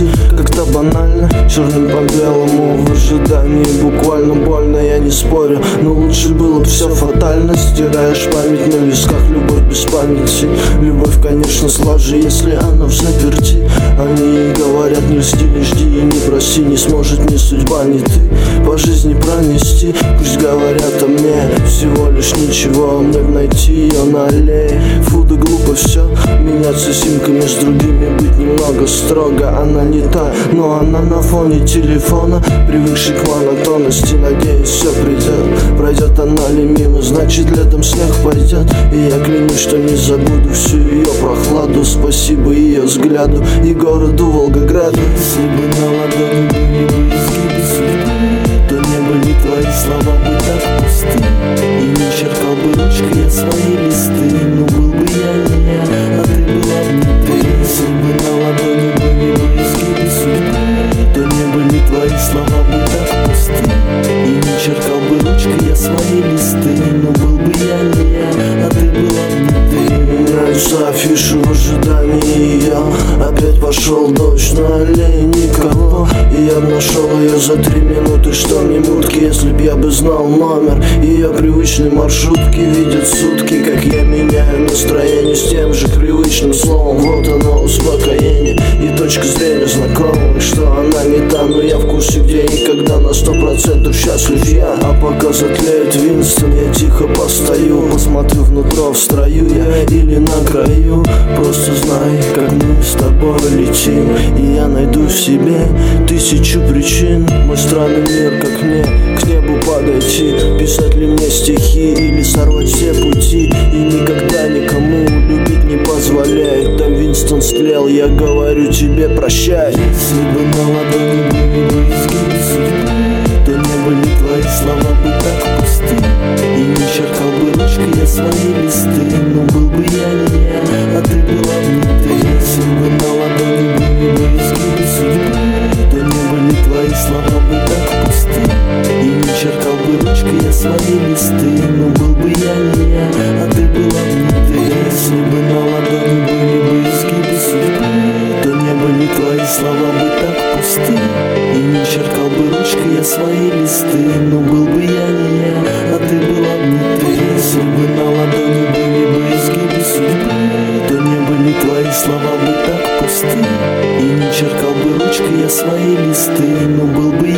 как-то банально, черным по белому в ожидании. Буквально больно, я не спорю, но лучше было бы все фатально. Стираешь память на висках, любовь без памяти. Любовь, конечно, слаже, если она в заперти. Они говорят, не льсти, не жди и не проси, не сможет ни судьба, ни ты по жизни пронести. Пусть говорят о мне, всего лишь ничего, мне б найти ее на аллее. Фу, да глупо все, меняться симками с другими, быть немного строго. Она не та, но она на фоне телефона, привыкший к монотонности. Надеюсь, все пройдет она ли мимо, значит летом снег пойдет. И я клянусь, что не забуду всю ее прохладу. Спасибо ее взгляду и городу Волгограду. Если бы на ладони были бы изгибы судьбы, то не были твои слова бы так пусты, и не черкал бы ручкой я свои листы. Но был бы я не я, а ты была бы не ты. Если бы на ладони были бы изгибы судьбы, то не были твои слова бы так пусты, и не черкал бы ручкой я свои листы. Но был бы я не я, а ты была бы не ты. Меняются афиши в ожидании ее. Опять пошел дождь, на аллее никого. И я б нашел ее за 3 минуты, что мне мутки. Если б я бы знал номер ее привычной маршрутки. Видят сутки, как я меняю настроение с тем же привычным словом. Вот оно успокоение и точка зрения знакомая, что она не та, но я в курсе, где и когда на 100% счастлив я. А пока затлеет Винстон, я тихо постою, посмотрю внутрь, в строю я или на краю. Просто знай, как мы с тобой летим, и я найду в себе 1000 причин. Мой странный мир, как мне к небу подойти, писать ли мне стихи или сорвать все пути. И никогда никому любить не позволяет. Там Винстон стлел, я говорю тебе прощай. Если бы на ладони были бы изгибы судьбы, то не были твои слова бы так пусты, и не черкал бы ручкой я свои листы. Но был бы я не я, а ты была бы не ты. Если бы на ладони были бы изгибы судьбы, то не были твои слова бы так пусты, и не черкал бы ручкой я свои листы. Но был бы я не я, а ты была бы не ты. Если бы на ладони были бы изгибы судьбы, то не были твои слова бы так пусты, и не черкал бы ручкой я свои листы. Но был бы я не я, а ты была бы не ты. Если бы на ладони были бы изгибы судьбы, то не были твои слова бы так пусты, и не черкал бы ручкой я свои листы. Но был бы